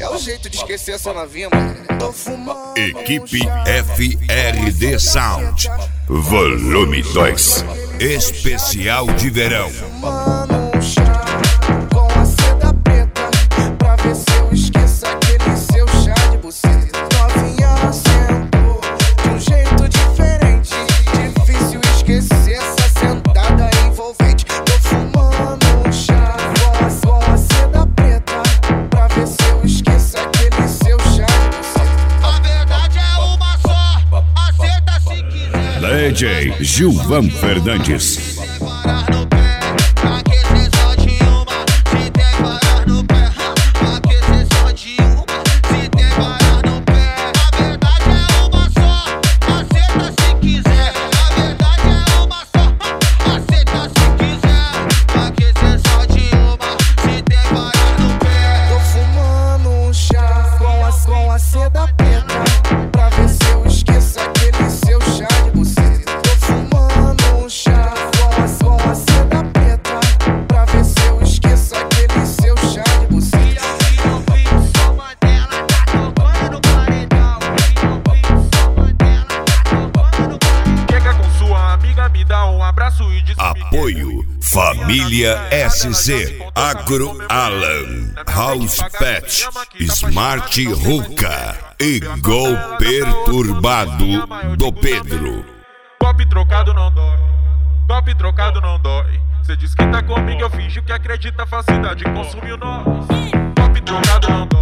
É o jeito de esquecer essa novinha, mano. Tô fumando. Equipe FRD Sound, volume 2, especial de verão. Fumando um chá com a seda preta, pra ver se eu esqueço aquele seu chá de buceta. Novinha sentou de um jeito diferente, difícil esquecer essa sentada envolvente. Tô fumando um chá com a seda preta, pra ver se eu esqueço aquele seu chá de buceta. A verdade é uma só, aceita se quiser. DJ Gilvan Fernandes. Parar no pé, aquecer só de uma. Se tem parar no pé, aquecer só de uma. Se tem parar no pé, a verdade é uma só, aceita se quiser. A verdade é uma só, aceita se quiser. Aquecer só de uma, se tem parar no pé. Tô fumando um chá com a seda preta, pra ver se eu esqueço aquele seu chá de buceta. Tô fumando um chá com a seda preta, pra ver se eu esqueço aquele seu chá de buceta. Chega com sua amiga, me dá um abraço e diz Apoio Família SC, Agro Alan, House Pet, Smart Ruka e Gol Perturbado do Pedro. Golpe trocado não dói, golpe trocado não dói. Cê diz que tá comigo, eu finjo que acredita, facilidade consumiu nós. Golpe trocado não dói.